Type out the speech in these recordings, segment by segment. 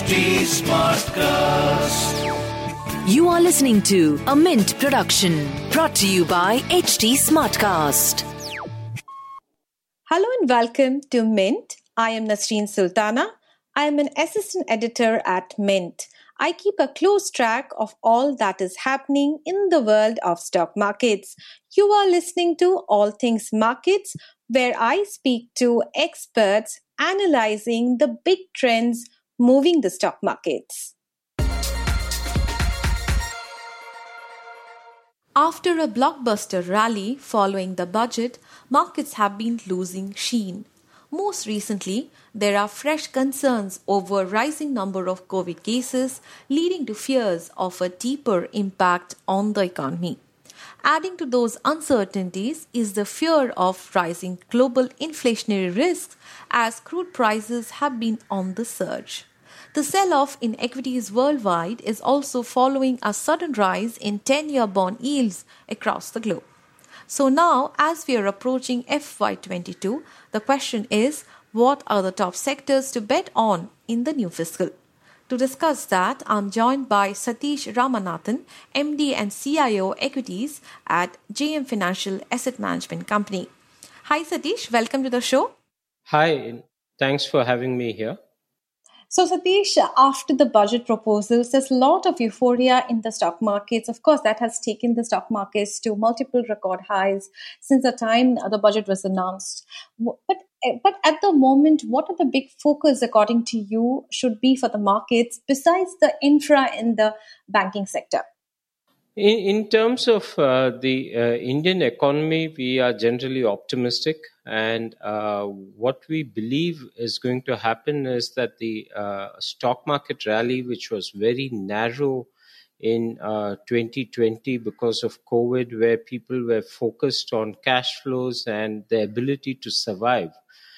HT Smartcast. You are listening to a Mint production brought to you by HT Smartcast. Hello and welcome to Mint. I am Nasreen Sultana. I am an assistant editor at Mint. I keep a close track of all that is happening in the world of stock markets. You are listening to All Things Markets, where I speak to experts analyzing the big trends moving the stock markets. After a blockbuster rally following the budget, markets have been losing sheen. Most recently, there are fresh concerns over rising number of COVID cases, leading to fears of a deeper impact on the economy. Adding to those uncertainties is the fear of rising global inflationary risks as crude prices have been on the surge. The sell-off in equities worldwide is also following a sudden rise in 10-year bond yields across the globe. So now, as we are approaching FY22, the question is, what are the top sectors to bet on in the new fiscal? To discuss that, I'm joined by Satish Ramanathan, MD and CIO Equities at JM Financial Asset Management Company. Hi Satish, welcome to the show. Hi, thanks for having me here. So Satish, after the budget proposals, there's a lot of euphoria in the stock markets. Of course, that has taken the stock markets to multiple record highs since the time the budget was announced. But at the moment, what are the big focus, according to you, should be for the markets besides the infra in the banking sector? In terms of the Indian economy, we are generally optimistic. And what we believe is going to happen is that the stock market rally, which was very narrow in 2020 because of COVID, where people were focused on cash flows and the ability to survive,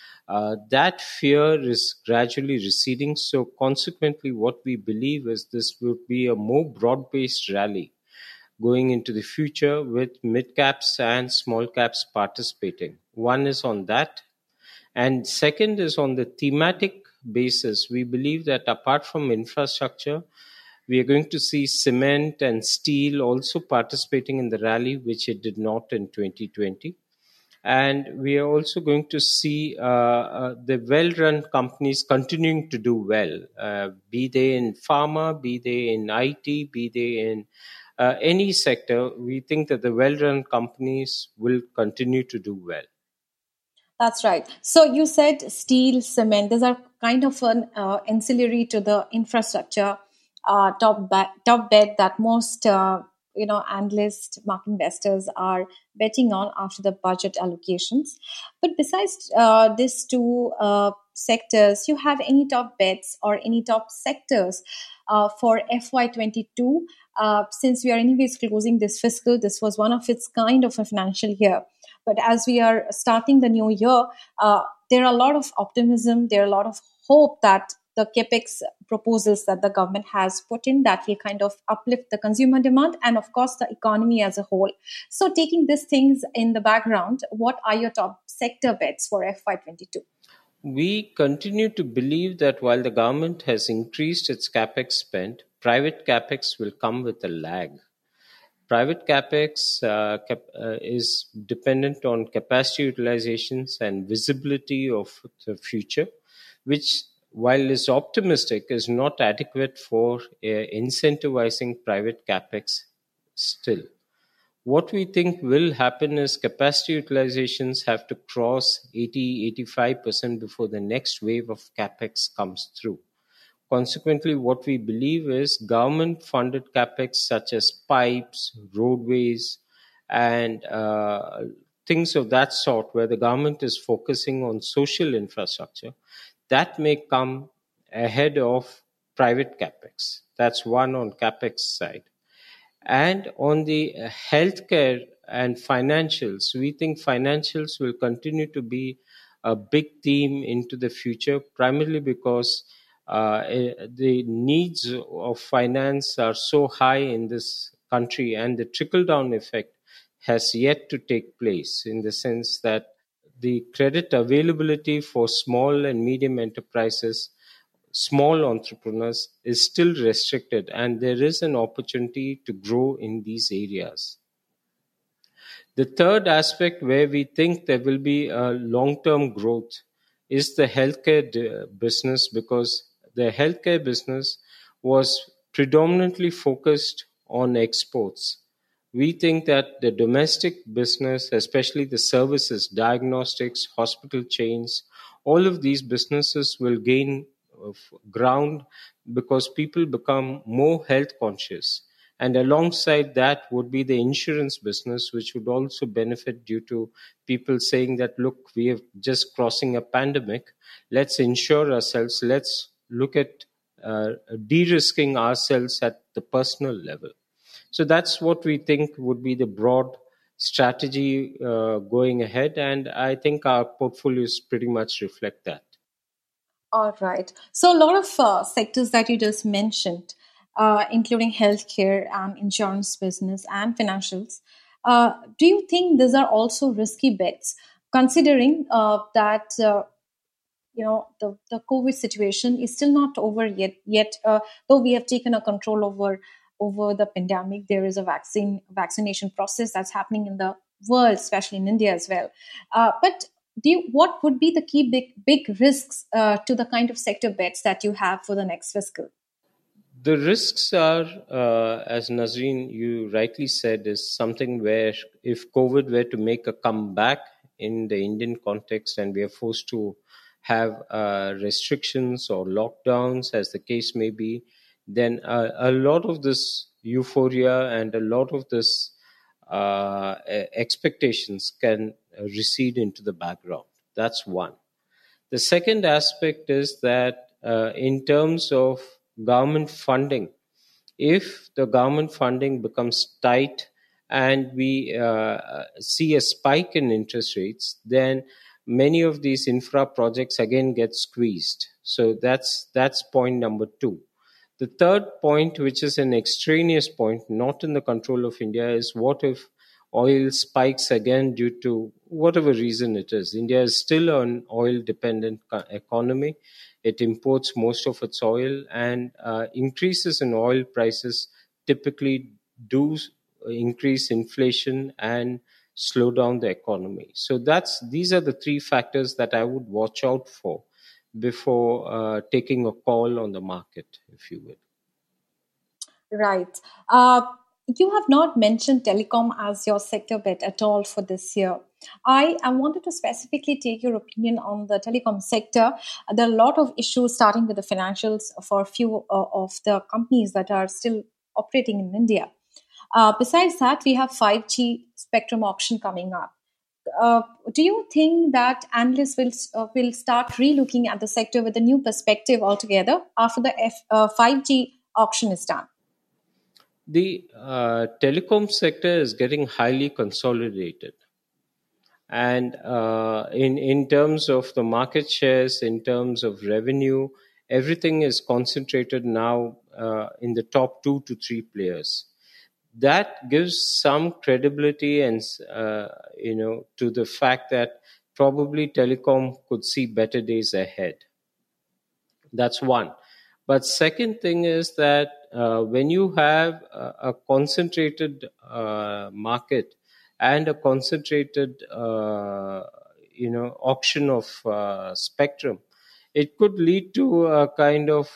that fear is gradually receding. So consequently, what we believe is this will be a more broad-based rally going into the future with mid-caps and small-caps participating. One is on that. And second is on the thematic basis. We believe that apart from infrastructure, we are going to see cement and steel also participating in the rally, which it did not in 2020. And we are also going to see the well-run companies continuing to do well, be they in pharma, be they in IT, be they in any sector. We think that the well-run companies will continue to do well. That's right. So you said steel, cement. These are kind of an ancillary to the infrastructure top bet that most analysts, market investors are betting on after the budget allocations. But besides these two sectors, you have any top bets or any top sectors for FY22? Since we are anyways closing this fiscal, this was one of its kind of a financial year. But as we are starting the new year, there are a lot of optimism, there are a lot of hope that the capex proposals that the government has put in that will kind of uplift the consumer demand and, of course, the economy as a whole. So taking these things in the background, what are your top sector bets for FY22? We continue to believe that while the government has increased its capex spend, private capex will come with a lag. Private capex is dependent on capacity utilizations and visibility of the future, which, while is optimistic, is not adequate for incentivizing private capex still. What we think will happen is capacity utilizations have to cross 80-85% before the next wave of capex comes through. Consequently, what we believe is government-funded capex such as pipes, roadways, and things of that sort, where the government is focusing on social infrastructure, that may come ahead of private capex. That's one on capex side. And on the healthcare and financials, we think financials will continue to be a big theme into the future, primarily because the needs of finance are so high in this country, and the trickle-down effect has yet to take place, in the sense that the credit availability for small and medium enterprises small entrepreneurs is still restricted, and there is an opportunity to grow in these areas. The third aspect where we think there will be a long-term growth is the healthcare business, because the healthcare business was predominantly focused on exports. We think that the domestic business, especially the services, diagnostics, hospital chains, all of these businesses will gain ground because people become more health conscious. And alongside that would be the insurance business, which would also benefit due to people saying that, look, we are just crossing a pandemic. Let's insure ourselves. Let's look at de-risking ourselves at the personal level. So that's what we think would be the broad strategy going ahead. And I think our portfolios pretty much reflect that. All right. So a lot of sectors that you just mentioned, including healthcare and insurance business and financials, do you think these are also risky bets, considering that the COVID situation is still not over yet? Though we have taken a control over the pandemic, there is a vaccination process that's happening in the world, especially in India as well. But what would be the key big risks to the kind of sector bets that you have for the next fiscal? The risks are, as Nazreen, you rightly said, is something where if COVID were to make a comeback in the Indian context and we are forced to have restrictions or lockdowns, as the case may be, then a lot of this euphoria and a lot of this expectations can recede into the background. That's one. The second aspect is that in terms of government funding, if the government funding becomes tight and we see a spike in interest rates, then many of these infra projects again get squeezed. So that's point number two. The third point, which is an extraneous point, not in the control of India, is what if oil spikes again due to whatever reason it is. India is still an oil-dependent economy. It imports most of its oil, and increases in oil prices typically do increase inflation and slow down the economy. So these are the three factors that I would watch out for before taking a call on the market, if you will. Right. You have not mentioned telecom as your sector bet at all for this year. I wanted to specifically take your opinion on the telecom sector. There are a lot of issues starting with the financials for a few of the companies that are still operating in India. Besides that, we have 5G spectrum auction coming up. Do you think that analysts will start relooking at the sector with a new perspective altogether after the 5G auction is done? The telecom sector is getting highly consolidated. And in terms of the market shares, in terms of revenue, everything is concentrated now in the top 2 to 3 players. That gives some credibility and to the fact that probably telecom could see better days ahead. That's one. But second thing is that when you have a concentrated market and a concentrated auction of spectrum, it could lead to a kind of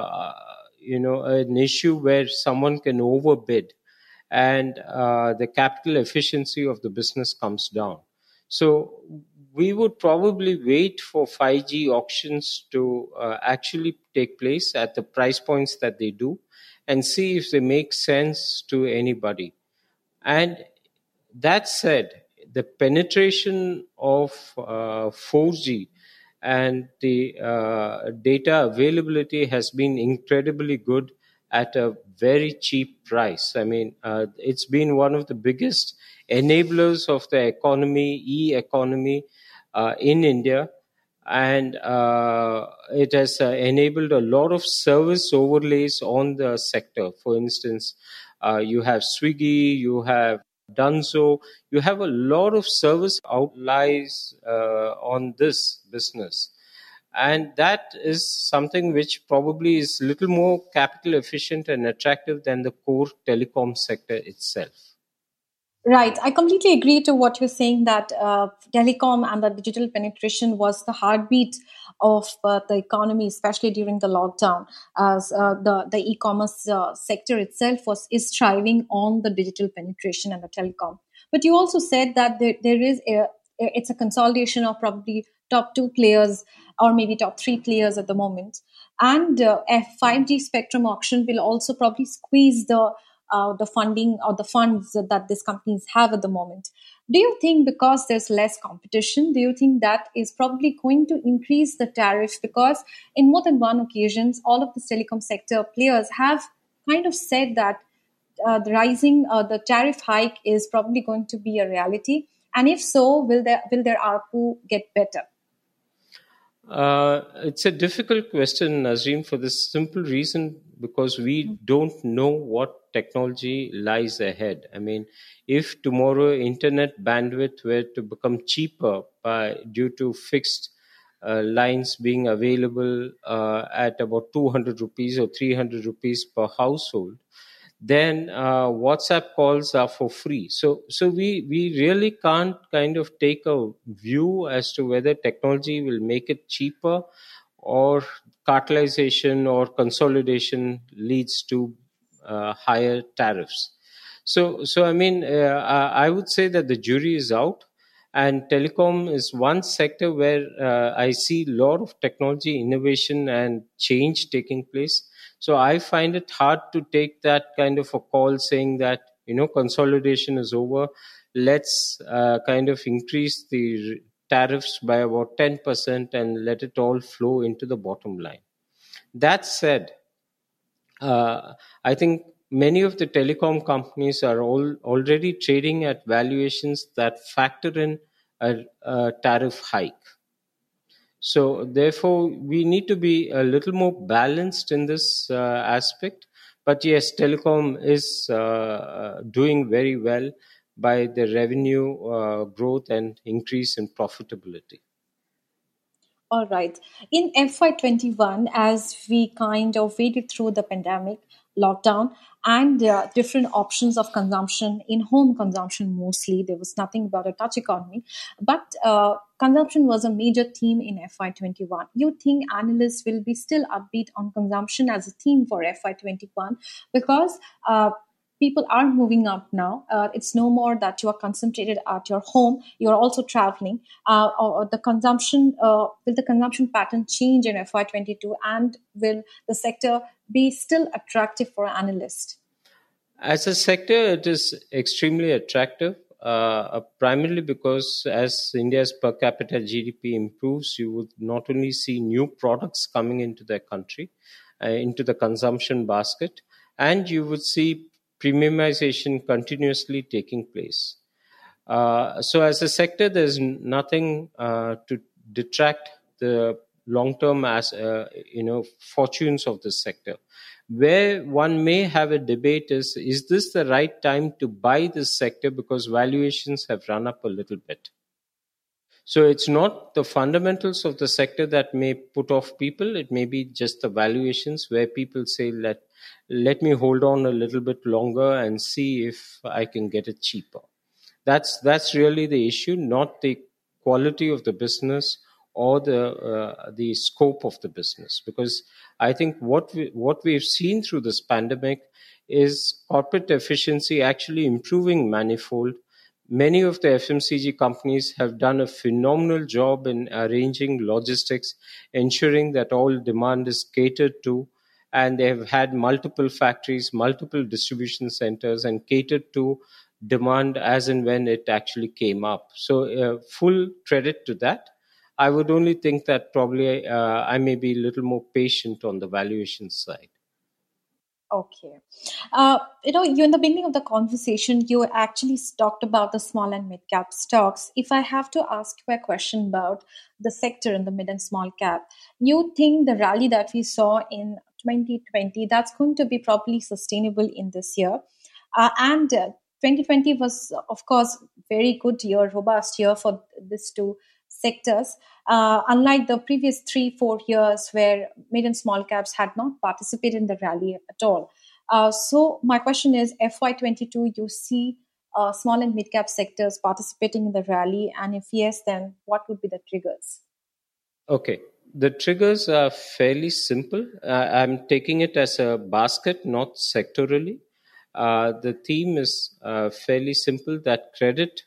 an issue where someone can overbid, and the capital efficiency of the business comes down. So we would probably wait for 5G auctions to actually take place at the price points that they do and see if they make sense to anybody. And that said, the penetration of 4G and the data availability has been incredibly good at a very cheap price. I mean, it's been one of the biggest enablers of the e-economy in India. And it has enabled a lot of service overlays on the sector. For instance, you have Swiggy, you have Dunzo, you have a lot of service outlies on this business. And that is something which probably is little more capital efficient and attractive than the core telecom sector itself. Right. I completely agree to what you're saying that telecom and the digital penetration was the heartbeat of the economy, especially during the lockdown, as the e-commerce sector itself is thriving on the digital penetration and the telecom. But you also said that there is it's a consolidation of probably top two players or maybe top three players at the moment. And a 5G spectrum auction will also probably squeeze the funding or the funds that these companies have at the moment. Do you think because there's less competition, do you think that is probably going to increase the tariff? Because in more than one occasions, all of the telecom sector players have kind of said that the tariff hike is probably going to be a reality. And if so, will their ARPU get better? It's a difficult question, Nazreen, for this simple reason because we don't know what technology lies ahead. I mean, if tomorrow internet bandwidth were to become cheaper due to fixed lines being available at about 200 rupees or 300 rupees per household, then WhatsApp calls are for free. So we really can't kind of take a view as to whether technology will make it cheaper or cartelization or consolidation leads to higher tariffs. So I mean, I would say that the jury is out. And telecom is one sector where I see a lot of technology innovation and change taking place. So I find it hard to take that kind of a call saying that, consolidation is over. Let's kind of increase the tariffs by about 10% and let it all flow into the bottom line. That said, I think many of the telecom companies are already trading at valuations that factor in a tariff hike. So therefore, we need to be a little more balanced in this aspect. But yes, telecom is doing very well by the revenue growth and increase in profitability. All right. In FY21, as we kind of waded through the pandemic, lockdown, and different options of consumption, in home consumption mostly, there was nothing about a touch economy, but consumption was a major theme in FY21. You think analysts will be still upbeat on consumption as a theme for FY21 because people are moving up now. It's no more that you are concentrated at your home. You are also traveling. Or the consumption will the consumption pattern change in FY22, and will the sector be still attractive for analysts? As a sector, it is extremely attractive. Primarily because as India's per capita GDP improves, you would not only see new products coming into the country, into the consumption basket, and you would see premiumization continuously taking place. So as a sector, there's nothing to detract the long-term fortunes of the sector. Where one may have a debate is this the right time to buy this sector because valuations have run up a little bit? So it's not the fundamentals of the sector that may put off people. It may be just the valuations where people say, let me hold on a little bit longer and see if I can get it cheaper. That's really the issue, not the quality of the business or the scope of the business. Because I think what we've seen through this pandemic is corporate efficiency actually improving manifold. Many of the FMCG companies have done a phenomenal job in arranging logistics, ensuring that all demand is catered to, and they have had multiple factories, multiple distribution centers, and catered to demand as and when it actually came up. So full credit to that. I would only think that probably I may be a little more patient on the valuation side. Okay. You in the beginning of the conversation, you actually talked about the small and mid cap stocks. If I have to ask you a question about the sector in the mid and small cap, you think the rally that we saw in 2020, that's going to be probably sustainable in this year? And 2020 was, of course, very good year, robust year for this to sectors, unlike the previous 3-4 years where mid and small caps had not participated in the rally at all. So my question is, FY22, you see small and mid cap sectors participating in the rally, and if yes, then what would be the triggers? Okay. The triggers are fairly simple. I'm taking it as a basket, not sectorally. The theme is fairly simple, that credit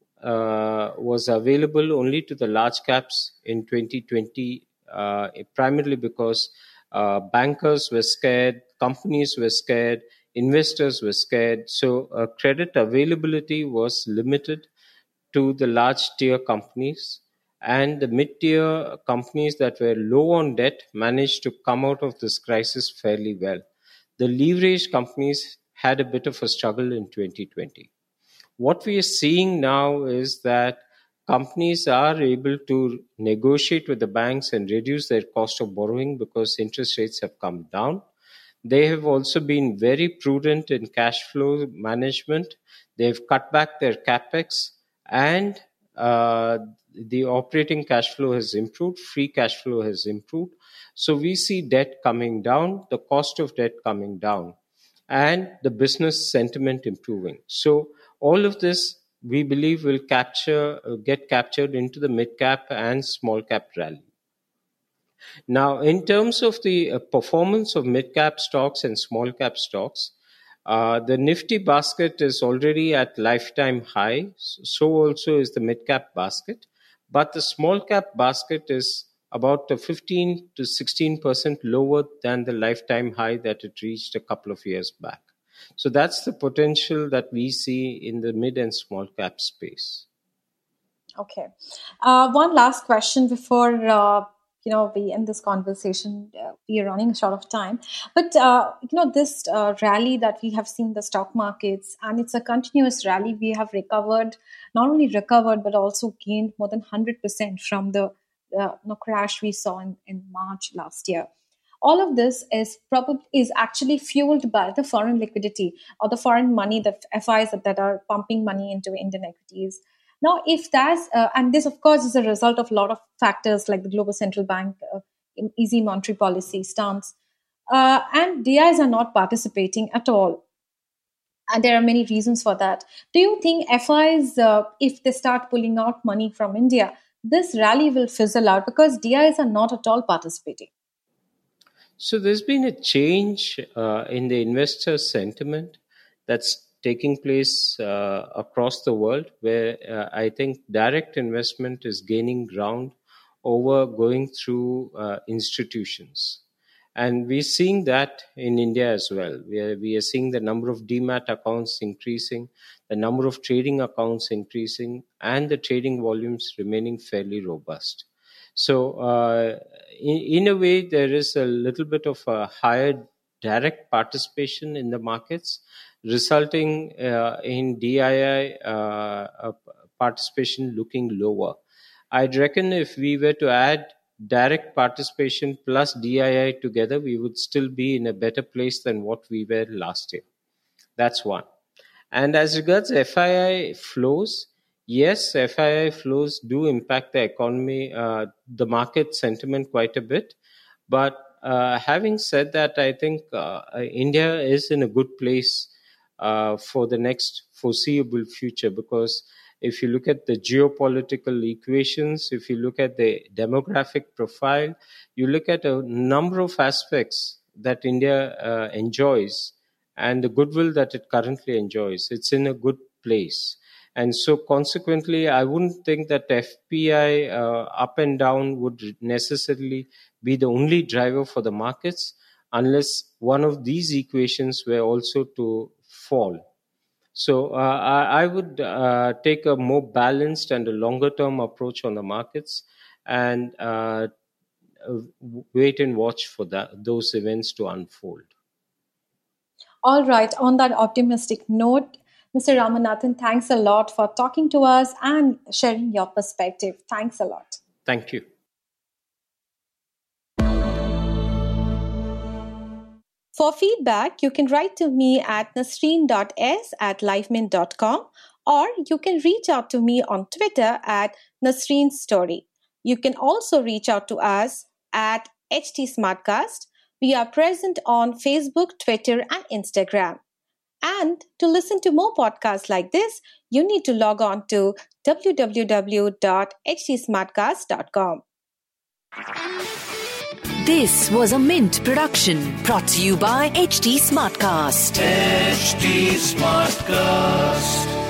was available only to the large caps in 2020, primarily because bankers were scared, companies were scared, investors were scared. So credit availability was limited to the large tier companies, and the mid-tier companies that were low on debt managed to come out of this crisis fairly well. The leveraged companies had a bit of a struggle in 2020. What we are seeing now is that companies are able to negotiate with the banks and reduce their cost of borrowing because interest rates have come down. They have also been very prudent in cash flow management. They've cut back their capex, and the operating cash flow has improved, free cash flow has improved. So we see debt coming down, the cost of debt coming down, and the business sentiment improving. So all of this, we believe, will get captured into the mid cap and small cap rally. Now, in terms of the performance of mid cap stocks and small cap stocks, the Nifty basket is already at lifetime high. So also is the mid cap basket. But the small cap basket is about 15 to 16% lower than the lifetime high that it reached a couple of years back. So that's the potential that we see in the mid and small cap space. Okay. One last question before we end this conversation. We are running short of time, but this rally that we have seen in the stock markets, and it's a continuous rally. We have not only recovered but also gained more than 100% from the crash we saw in March last year. All of this is actually fueled by the foreign liquidity or the foreign money, the FIs that are pumping money into Indian equities. Now, if that's, and this of course is a result of a lot of factors like the global central bank, easy monetary policy stance, and DIs are not participating at all. And there are many reasons for that. Do you think FIs, if they start pulling out money from India, this rally will fizzle out because DIs are not at all participating? So there's been a change in the investor sentiment that's taking place across the world, where I think direct investment is gaining ground over going through institutions. And we're seeing that in India as well. We are seeing the number of demat accounts increasing, the number of trading accounts increasing, and the trading volumes remaining fairly robust. So in a way, there is a little bit of a higher direct participation in the markets, resulting in DII participation looking lower. I'd reckon if we were to add direct participation plus DII together, we would still be in a better place than what we were last year. That's one. And as regards FII flows, yes, FII flows do impact the economy, the market sentiment quite a bit. But having said that, I think India is in a good place for the next foreseeable future, because if you look at the geopolitical equations, if you look at the demographic profile, you look at a number of aspects that India enjoys and the goodwill that it currently enjoys. It's in a good place. And so consequently, I wouldn't think that FPI up and down would necessarily be the only driver for the markets unless one of these equations were also to fall. So I would take a more balanced and a longer term approach on the markets and wait and watch for those events to unfold. All right. On that optimistic note, Mr. Ramanathan, thanks a lot for talking to us and sharing your perspective. Thanks a lot. Thank you. For feedback, you can write to me at nasreen.s@lifemint.com or you can reach out to me on Twitter at Nasreen Story. You can also reach out to us at HT Smartcast. We are present on Facebook, Twitter, and Instagram. And to listen to more podcasts like this, you need to log on to www.htsmartcast.com. This was a Mint production brought to you by HT Smartcast. HT Smartcast.